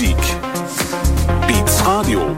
Musik. Beats Radio.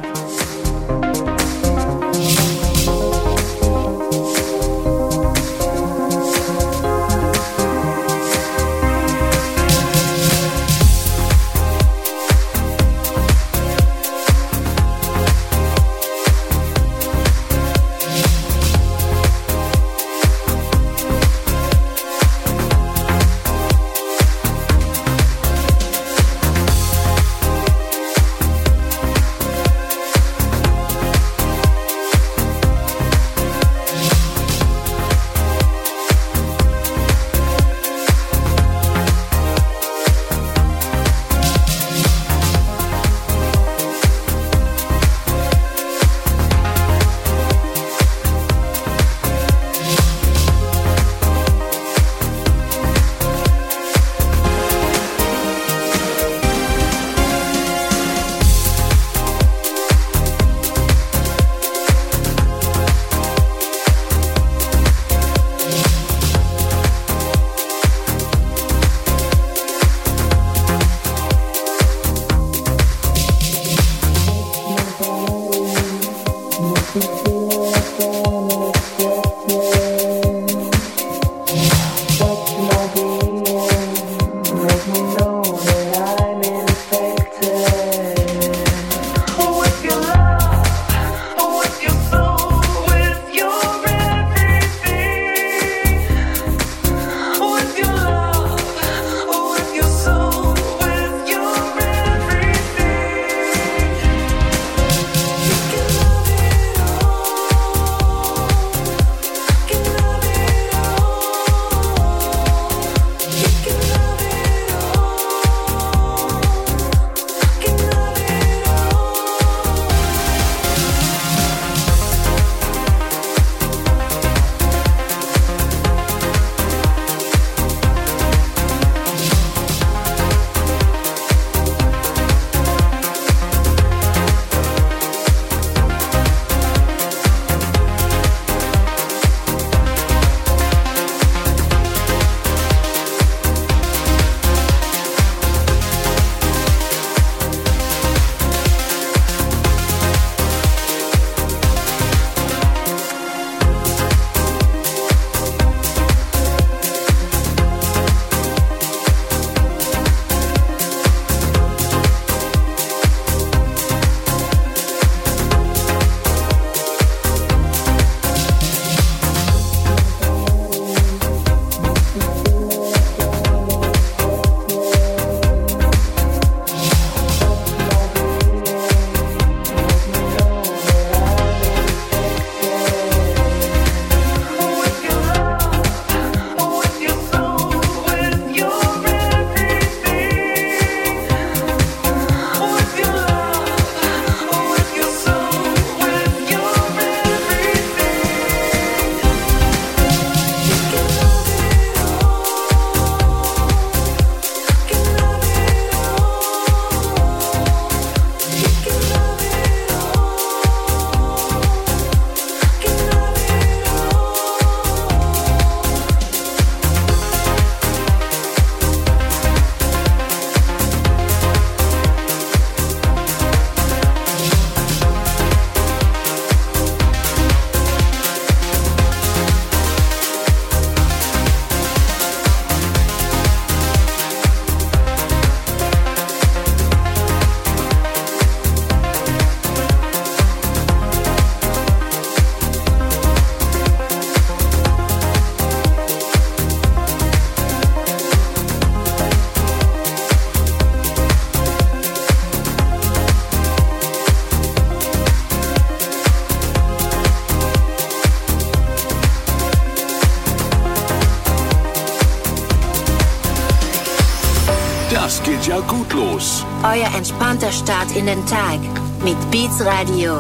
Das geht ja gut los. Euer entspannter Start in den Tag mit Beats Radio.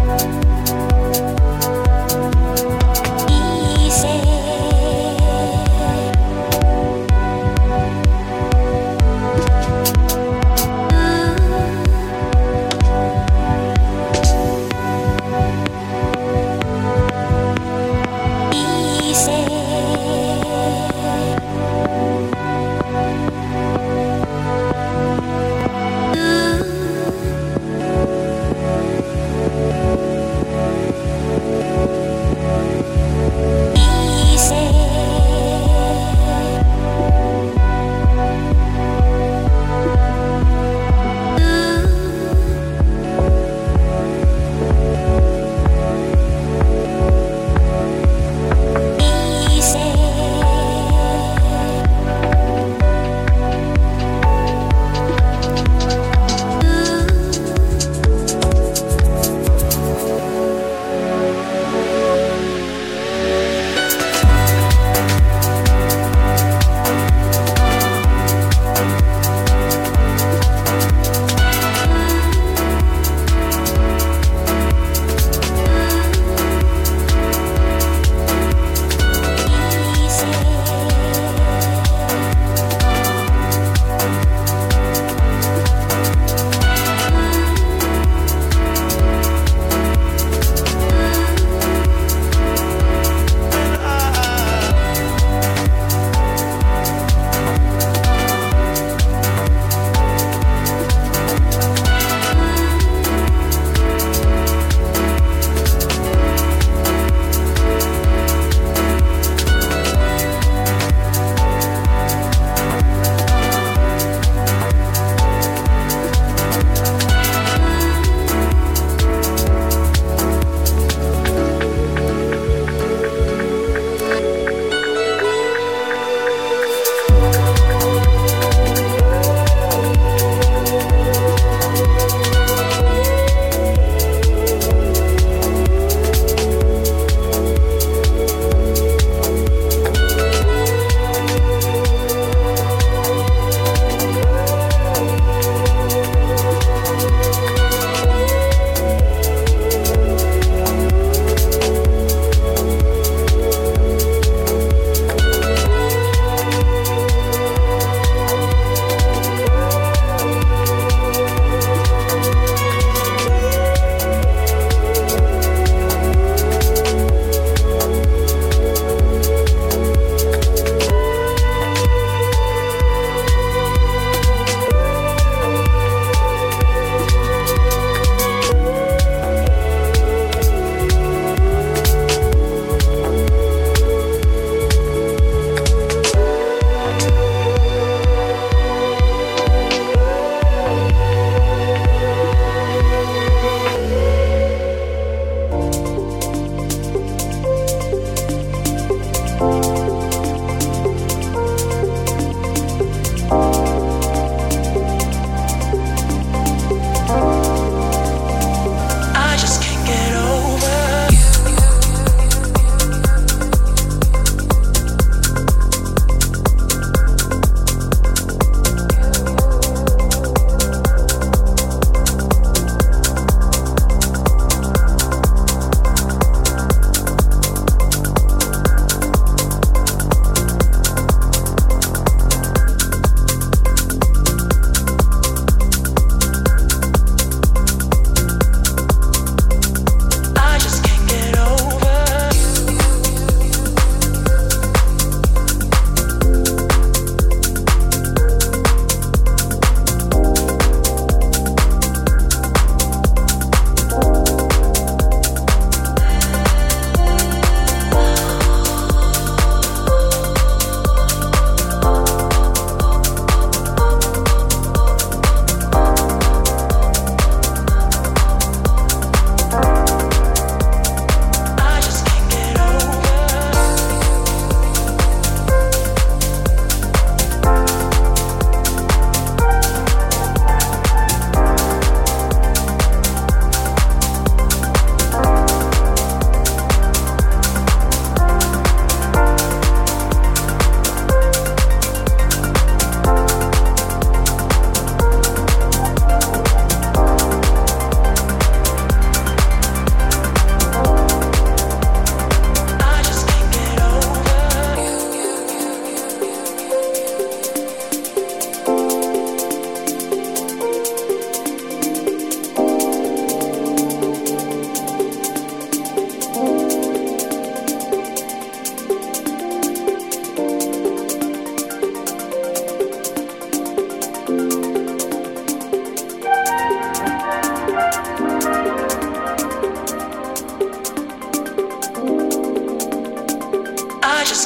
Easy.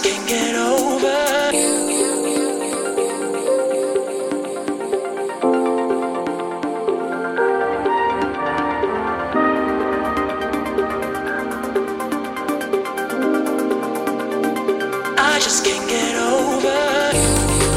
can't get over you. I just can't get over you.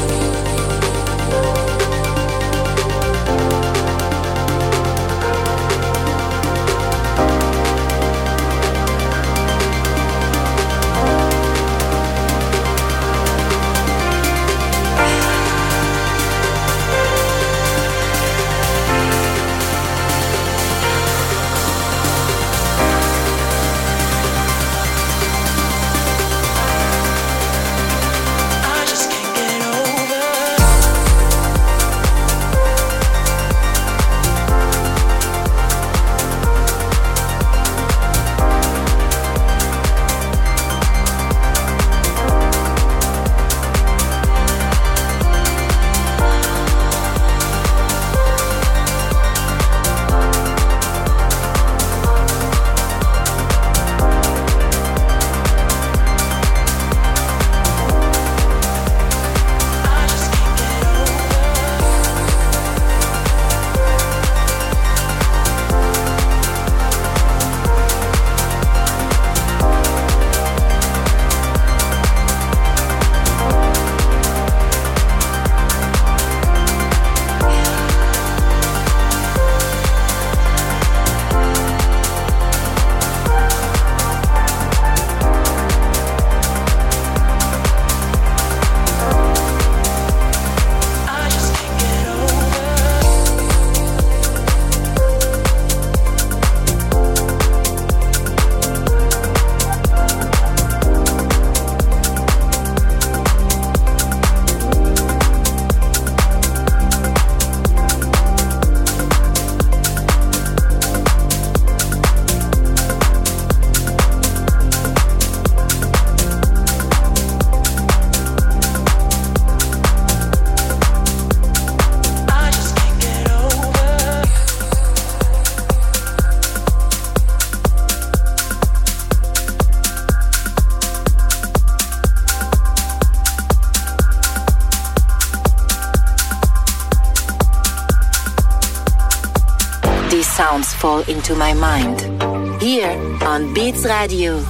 Sounds fall into my mind. Here on Beats Radio.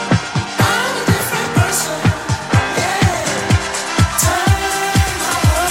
Turn my world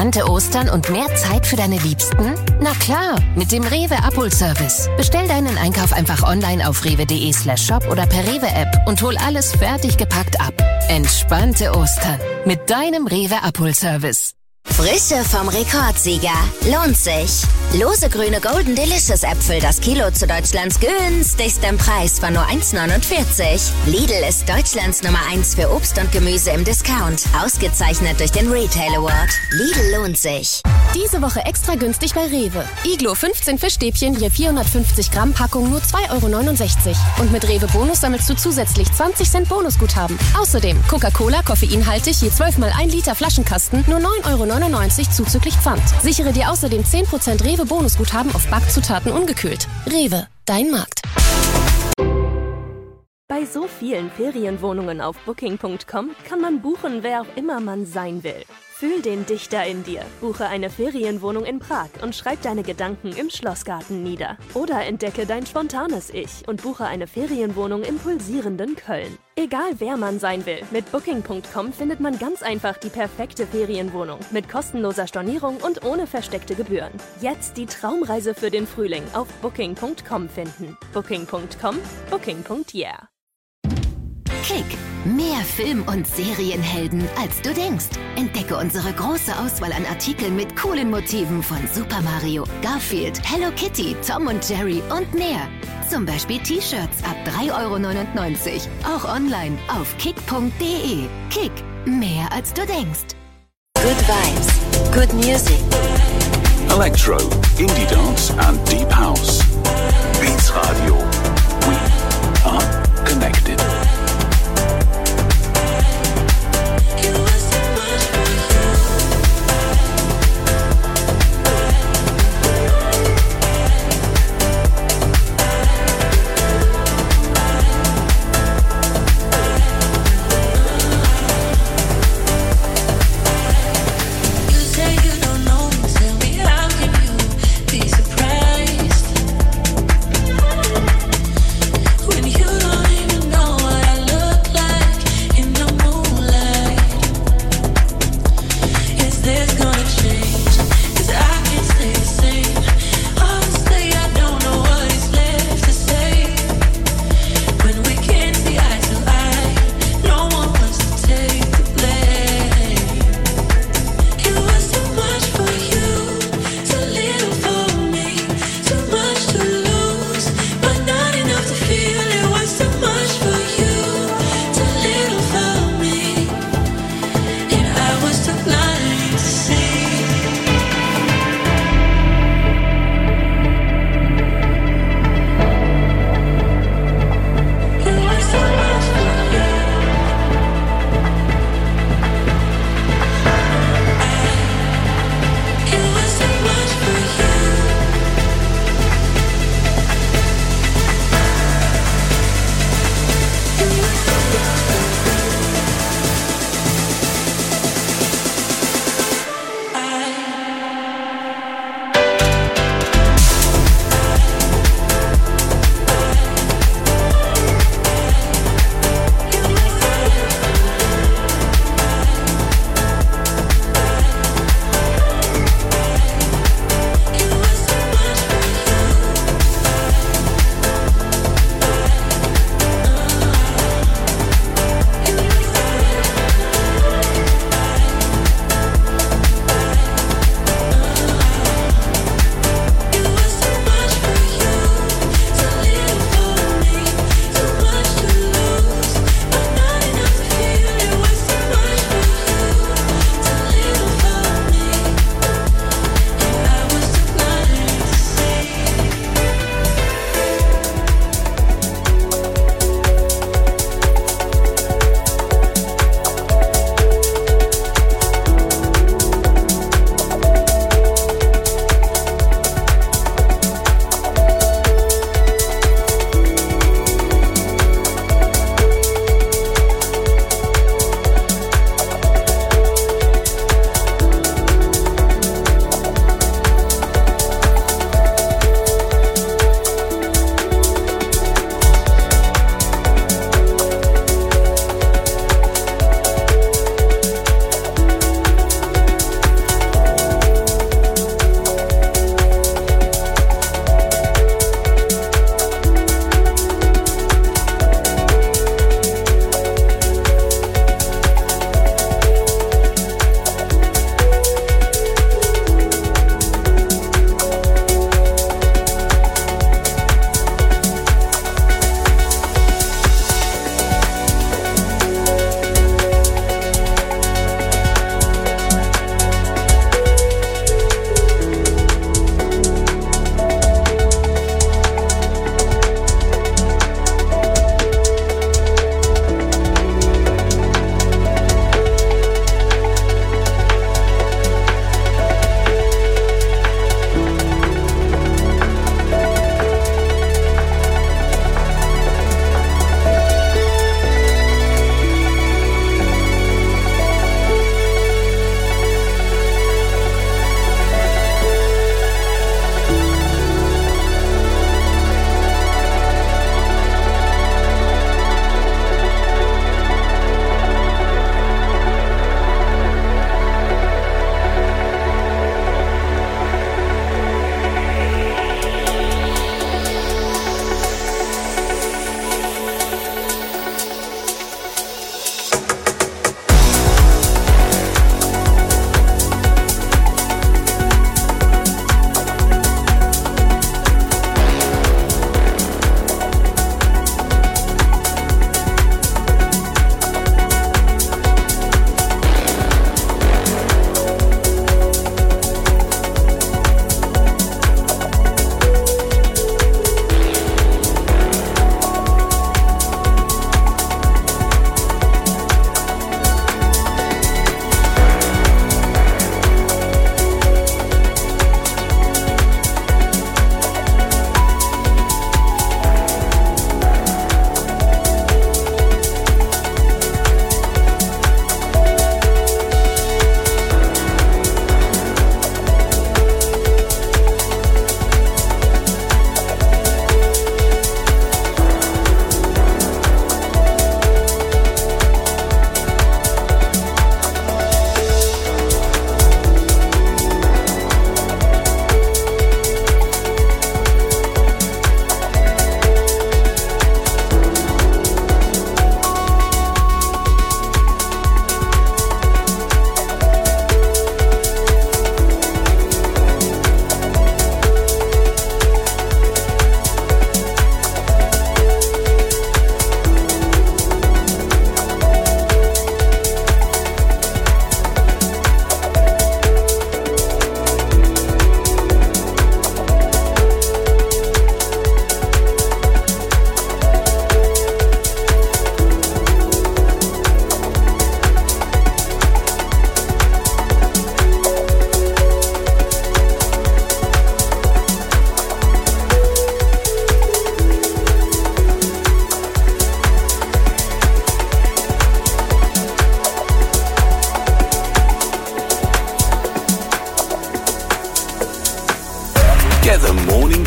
Entspannte Ostern und mehr Zeit für deine Liebsten? Na klar, mit dem Rewe Abholservice. Bestell deinen Einkauf einfach online auf rewe.de/shop oder per Rewe-App und hol alles fertig gepackt ab. Entspannte Ostern mit deinem Rewe Abholservice. Frische vom Rekordsieger. Lohnt sich. Lose grüne Golden Delicious Äpfel, das Kilo zu Deutschlands günstigstem Preis von nur 1,49. Lidl ist Deutschlands Nummer 1 für Obst und Gemüse im Discount. Ausgezeichnet durch den Retail Award. Lidl lohnt sich. Diese Woche extra günstig bei Rewe. Iglo 15 Fischstäbchen, je 450 Gramm Packung, nur 2,69 €. Und mit Rewe Bonus sammelst du zusätzlich 20 Cent Bonusguthaben. Außerdem Coca-Cola, koffeinhaltig, je 12 mal 1 Liter Flaschenkasten, nur 9,99 € zuzüglich Pfand. Sichere dir außerdem 10% Rewe Bonusguthaben auf Backzutaten ungekühlt. Rewe, dein Markt. Bei so vielen Ferienwohnungen auf Booking.com kann man buchen, wer auch immer man sein will. Fühl den Dichter in dir. Buche eine Ferienwohnung in Prag und schreib deine Gedanken im Schlossgarten nieder. Oder entdecke dein spontanes Ich und buche eine Ferienwohnung im pulsierenden Köln. Egal wer man sein will, mit Booking.com findet man ganz einfach die perfekte Ferienwohnung mit kostenloser Stornierung und ohne versteckte Gebühren. Jetzt die Traumreise für den Frühling auf Booking.com finden. Booking.com, Booking.yeah. Kick. Mehr Film- und Serienhelden, als du denkst. Entdecke unsere große Auswahl an Artikeln mit coolen Motiven von Super Mario, Garfield, Hello Kitty, Tom und Jerry und mehr. Zum Beispiel T-Shirts ab 3,99 €. Auch online auf kick.de. Kick. Mehr als du denkst. Good vibes, good music. Electro, Indie Dance and Deep House. Beats Radio. We are connected. When you don't even know what I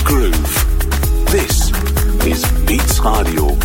groove. This is Beats Radio.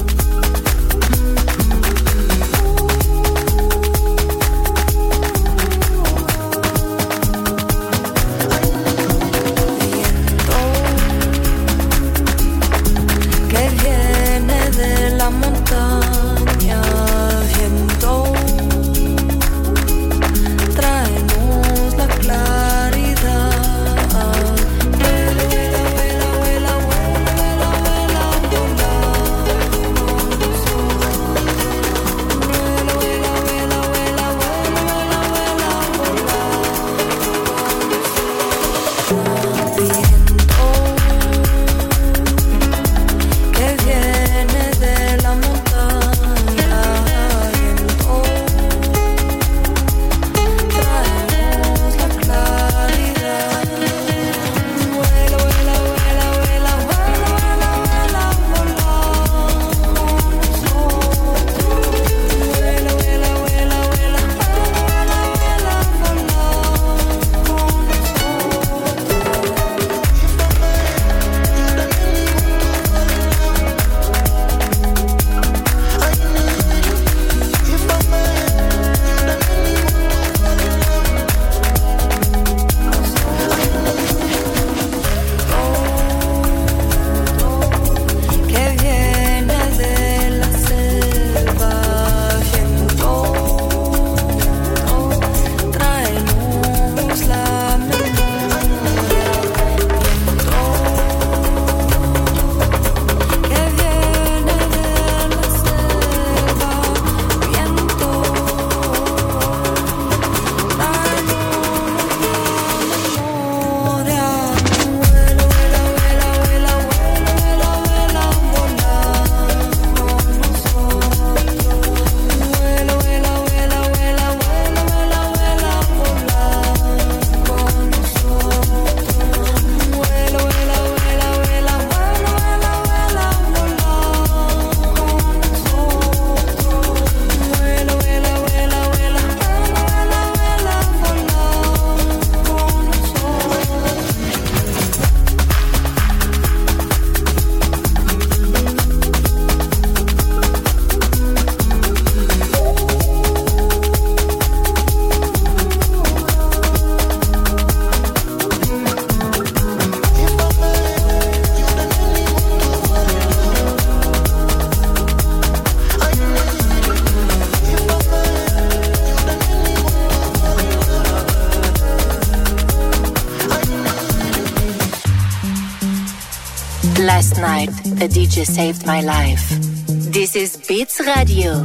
Last night, a DJ saved my life. This is Beats Radio.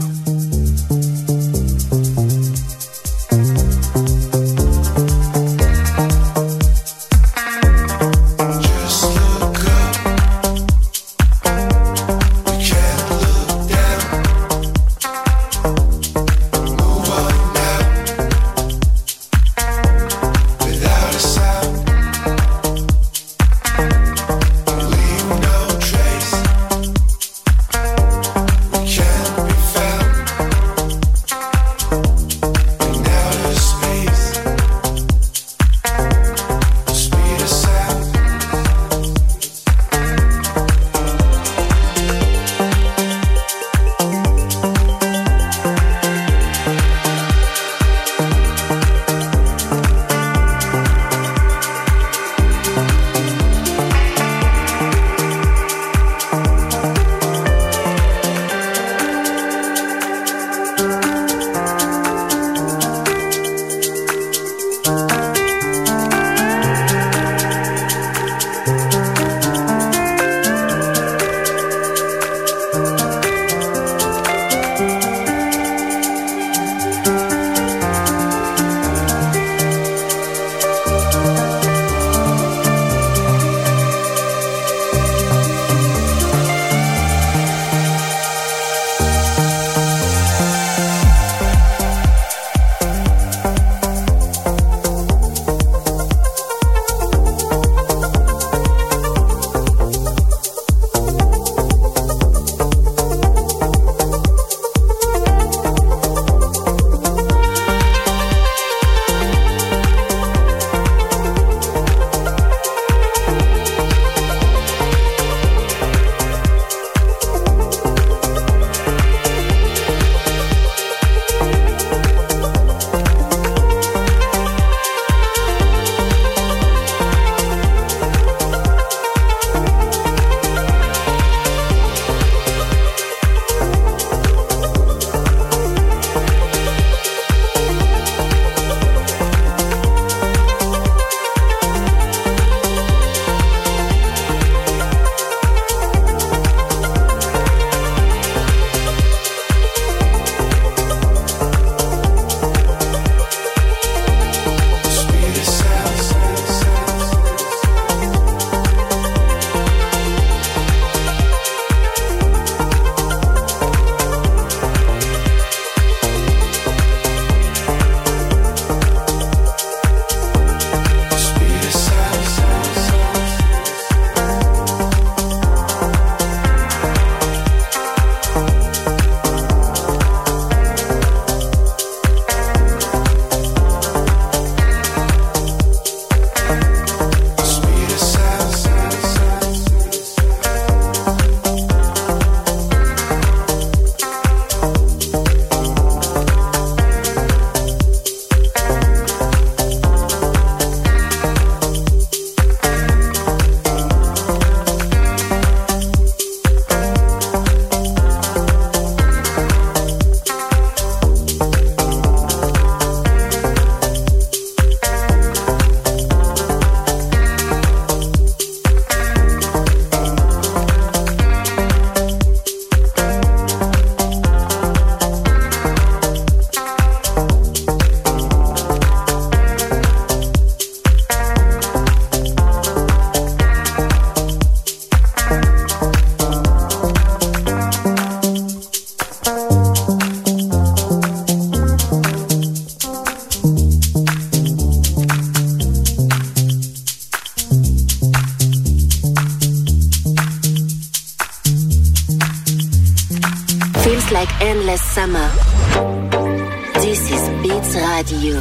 endless summer. This is Beats Radio.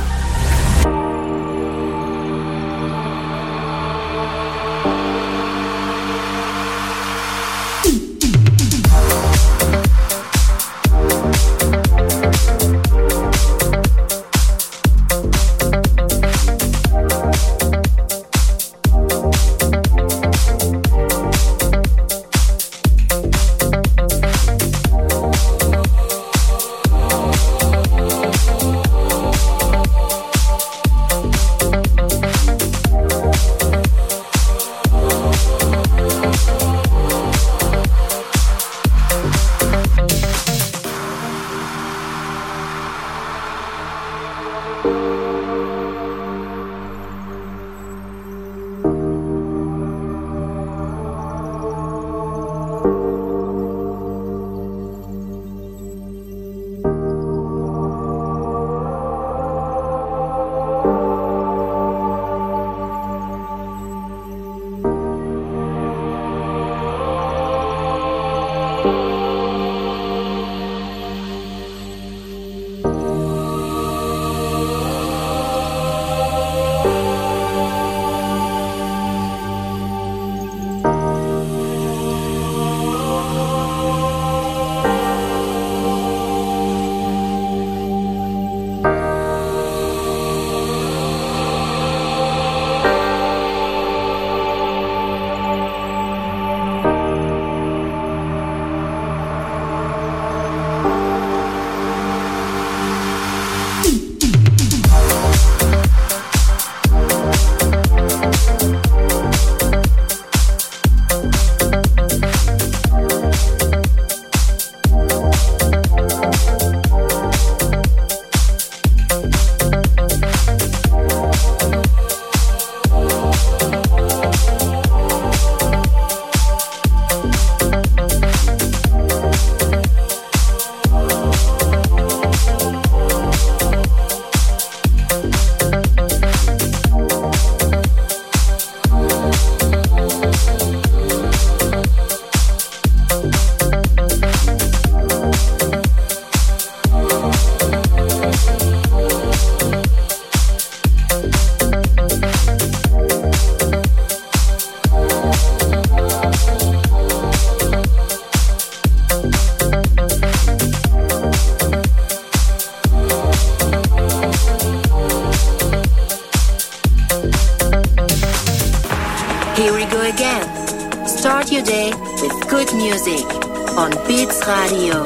Here we go again. Start your day with good music on Beats Radio.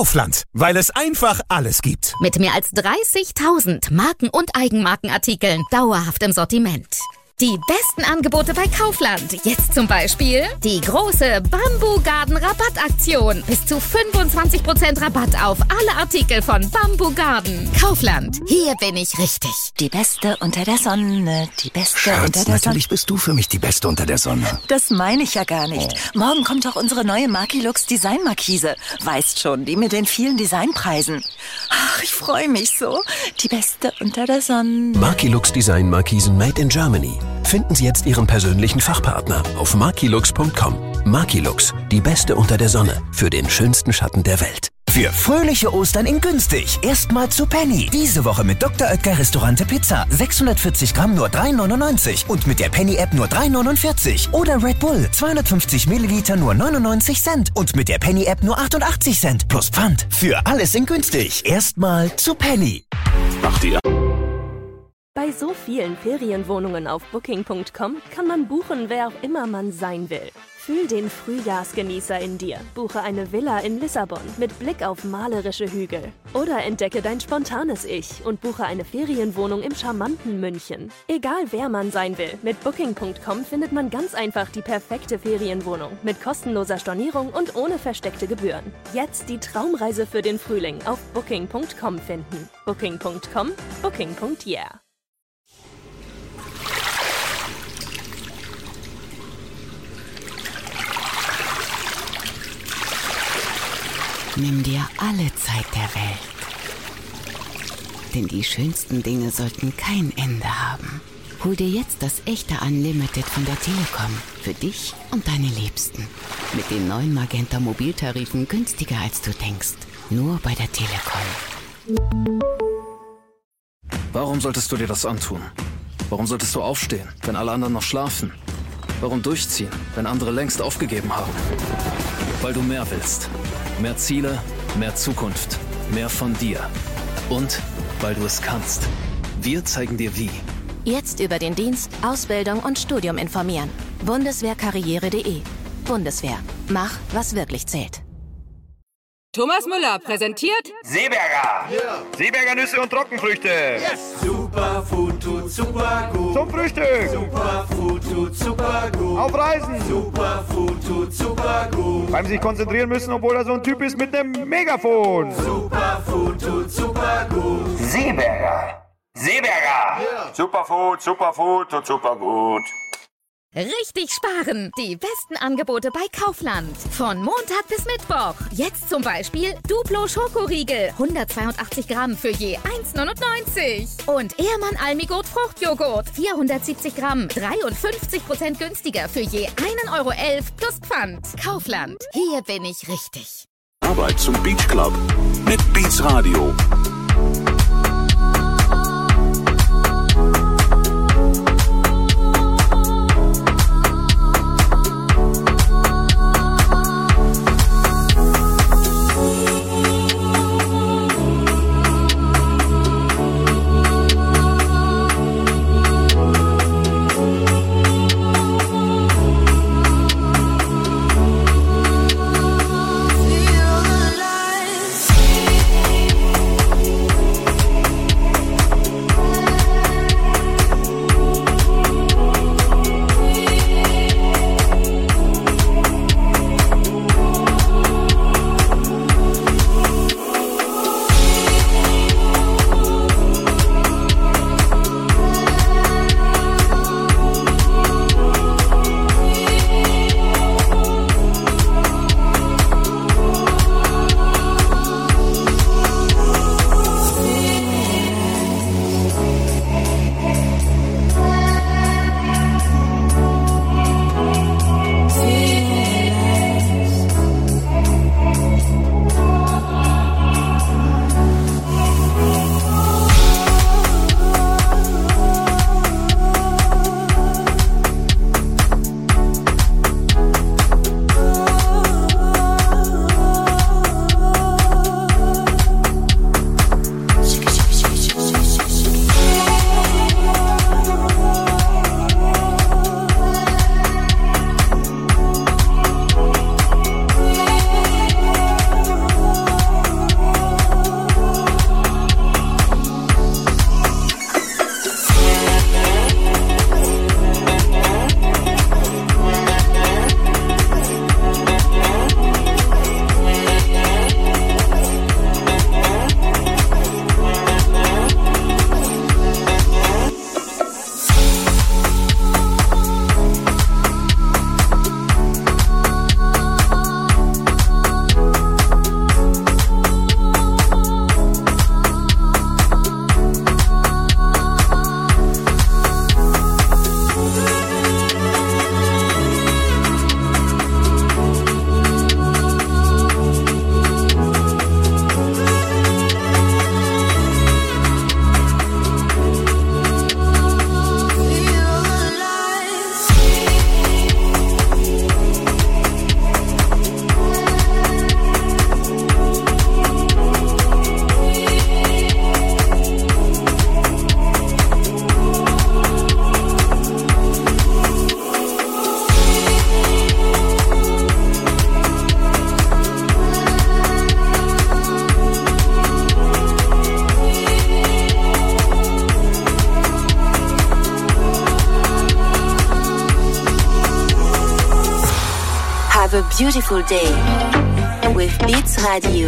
Kaufland, weil es einfach alles gibt. Mit mehr als 30.000 Marken- und Eigenmarkenartikeln dauerhaft im Sortiment. Die besten Angebote bei Kaufland. Jetzt zum Beispiel die große Bamboo Garden Rabattaktion. Bis zu 25% Rabatt auf alle Artikel von Bamboo Garden. Kaufland, hier bin ich richtig. Die Beste unter der Sonne, die Beste Schatz, unter der Sonne. natürlich bist du für mich die Beste unter der Sonne. Das meine ich ja gar nicht. Morgen kommt doch unsere neue Markilux Designmarkise. Weißt schon, die mit den vielen Designpreisen. Ach, ich freue mich so. Die Beste unter der Sonne. Markilux Design Markisen made in Germany. Finden Sie jetzt Ihren persönlichen Fachpartner auf markilux.com. Markilux, die Beste unter der Sonne für den schönsten Schatten der Welt. Für fröhliche Ostern in günstig. Erstmal zu Penny. Diese Woche mit Dr. Oetker Restaurante Pizza. 640 Gramm nur 3,99. Und mit der Penny-App nur 3,49. Oder Red Bull. 250 Milliliter nur 99 Cent. Und mit der Penny-App nur 88 Cent. Plus Pfand. Für alles in günstig. Erstmal zu Penny. Macht ihr? Bei so vielen Ferienwohnungen auf Booking.com kann man buchen, wer auch immer man sein will. Fühl den Frühjahrsgenießer in dir. Buche eine Villa in Lissabon mit Blick auf malerische Hügel. Oder entdecke dein spontanes Ich und buche eine Ferienwohnung im charmanten München. Egal wer man sein will, mit Booking.com findet man ganz einfach die perfekte Ferienwohnung mit kostenloser Stornierung und ohne versteckte Gebühren. Jetzt die Traumreise für den Frühling auf Booking.com finden. Booking.com, Booking.yeah. Nimm dir alle Zeit der Welt. Denn die schönsten Dinge sollten kein Ende haben. Hol dir jetzt das echte Unlimited von der Telekom. Für dich und deine Liebsten. Mit den neuen Magenta Mobiltarifen günstiger als du denkst. Nur bei der Telekom. Warum solltest du dir das antun? Warum solltest du aufstehen, wenn alle anderen noch schlafen? Warum durchziehen, wenn andere längst aufgegeben haben? Weil du mehr willst. Mehr Ziele, mehr Zukunft, mehr von dir. Und weil du es kannst. Wir zeigen dir wie. Jetzt über den Dienst, Ausbildung und Studium informieren. Bundeswehrkarriere.de. Bundeswehr. Mach, was wirklich zählt. Thomas Müller präsentiert Seeberger. Yeah. Seeberger Nüsse und Trockenfrüchte. Yes. Superfood tut super gut. Zum Frühstück. Superfood tut super gut. Auf Reisen. Superfood tut super gut. Beim sich konzentrieren müssen, obwohl er so ein Typ ist mit einem Megafon. Superfood tut super gut. Seeberger. Seeberger. Yeah. Superfood tut super gut. Richtig sparen! Die besten Angebote bei Kaufland. Von Montag bis Mittwoch. Jetzt zum Beispiel Duplo Schokoriegel. 182 Gramm für je 1,99. Und Ehrmann Almigurt Fruchtjoghurt. 470 Gramm. 53% günstiger für je 1,11 Euro plus Pfand. Kaufland. Hier bin ich richtig. Arbeit zum Beach Club mit Beats Radio. Have a beautiful day with Beats Radio.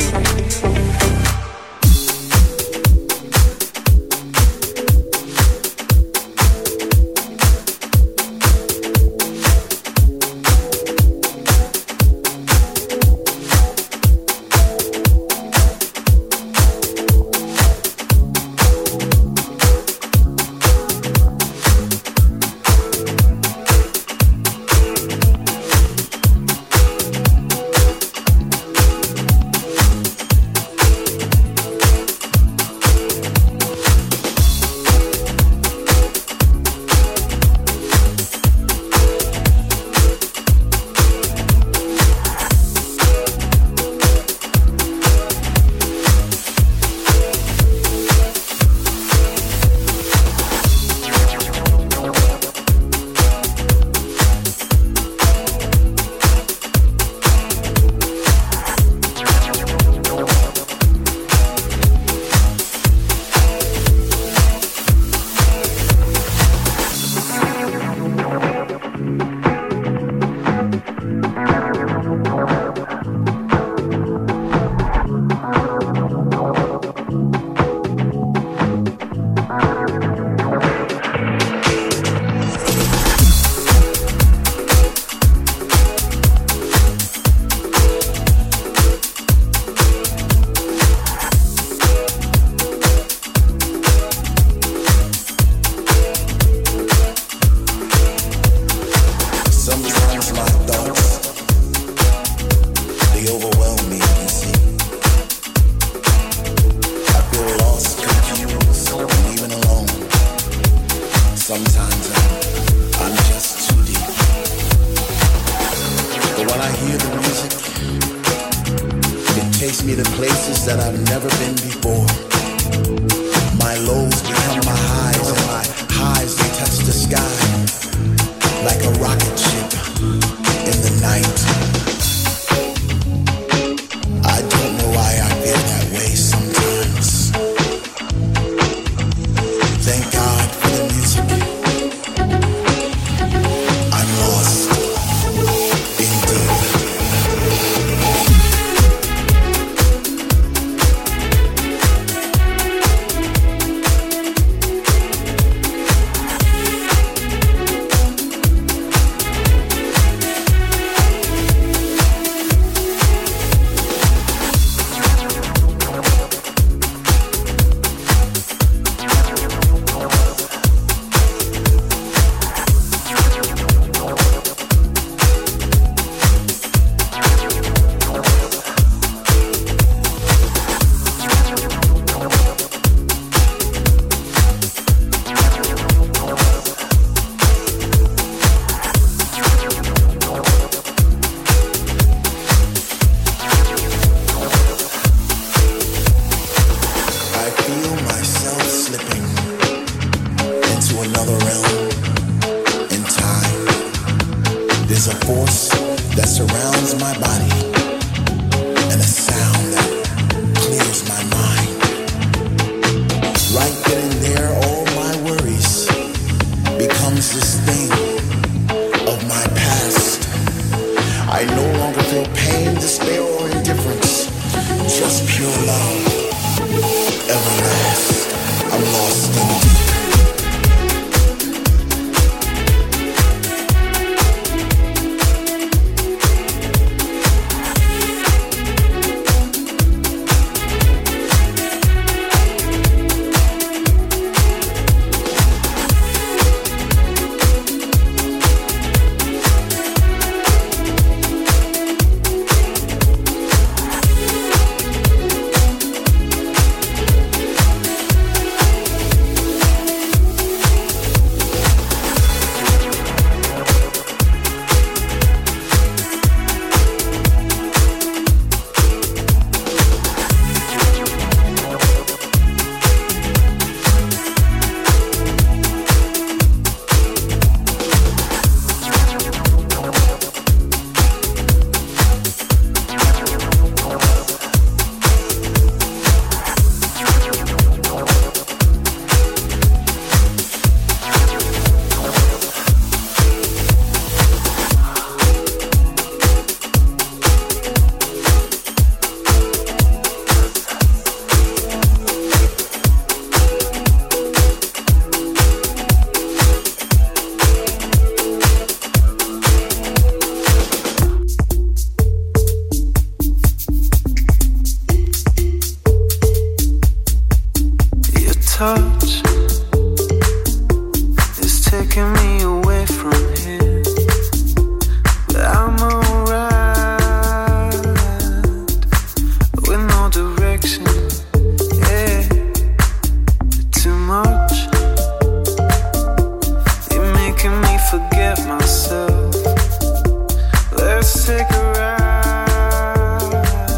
take a ride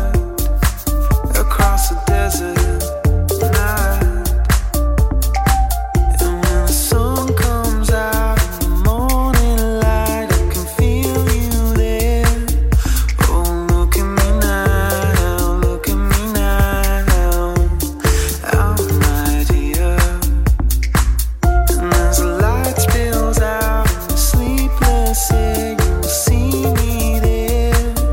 across the desert night. And when the sun comes out in the morning light, I can feel you there. Oh, look at me now, look at me now, oh my dear. And as the light spills out in the sleepless air, you will see me there.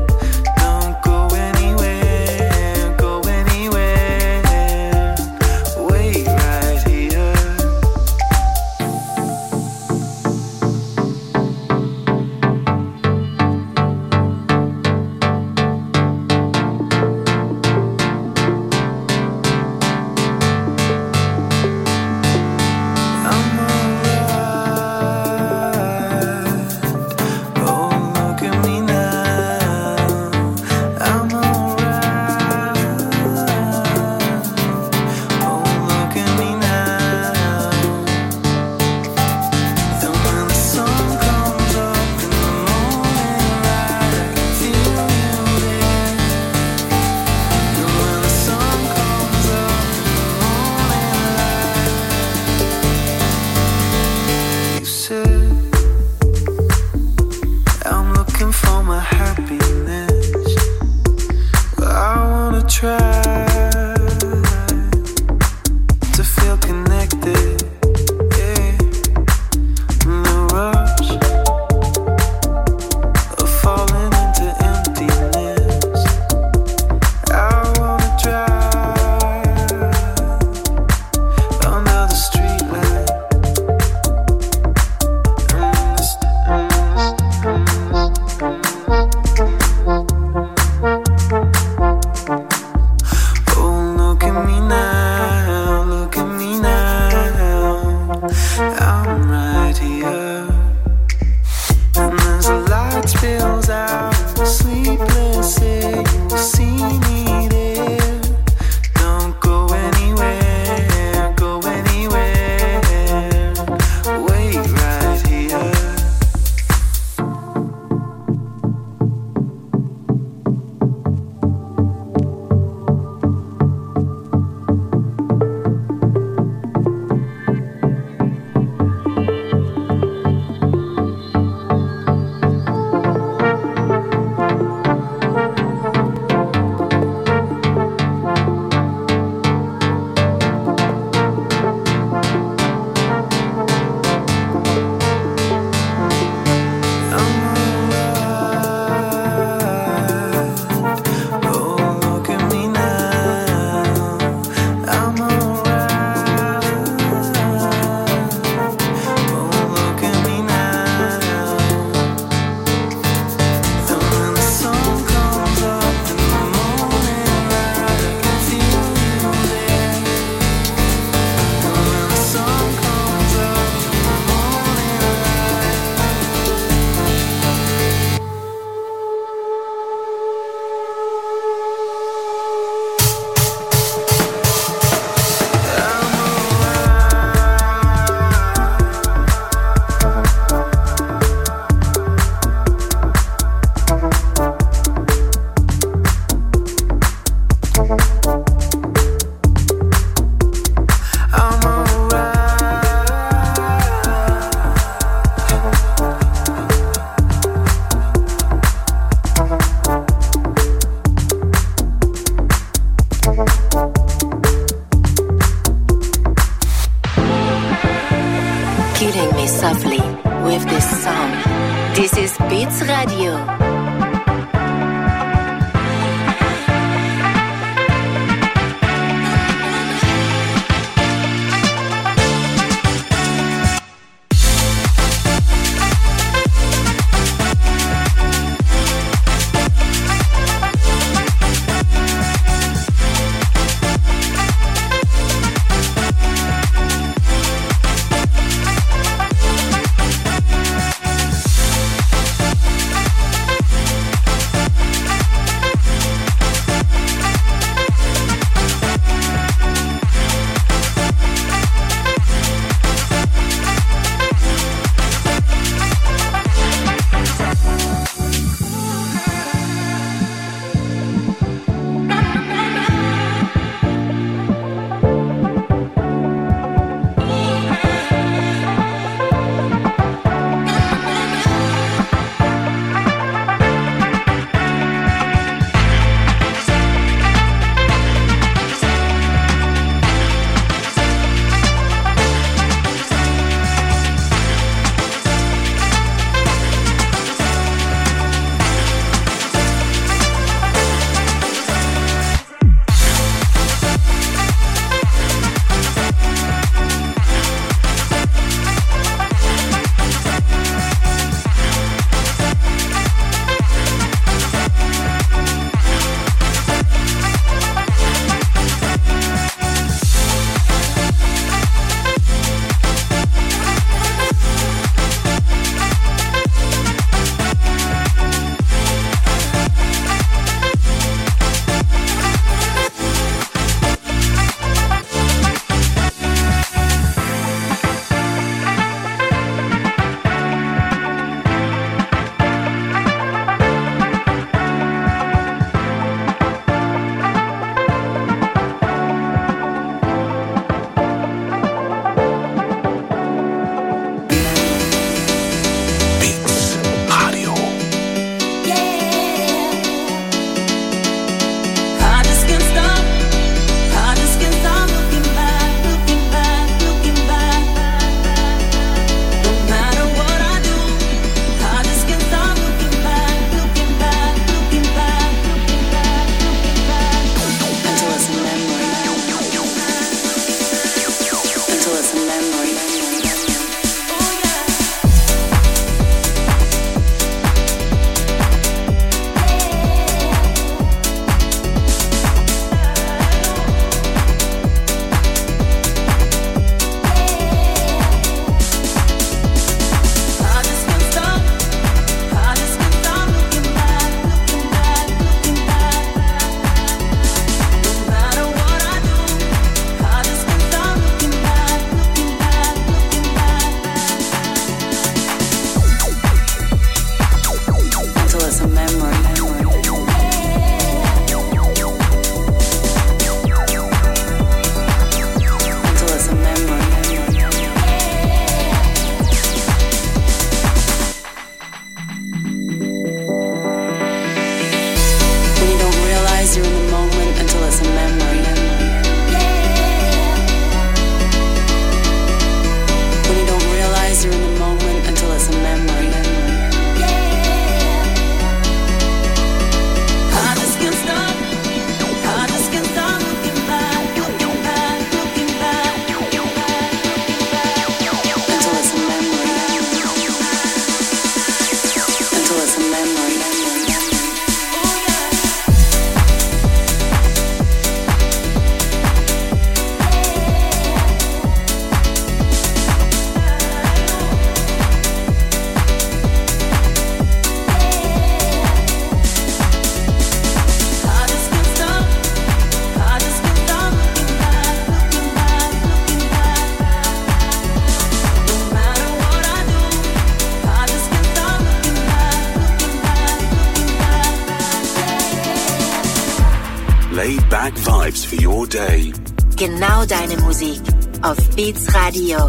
Laid-back vibes for your day. Genau deine Musik auf Beats Radio.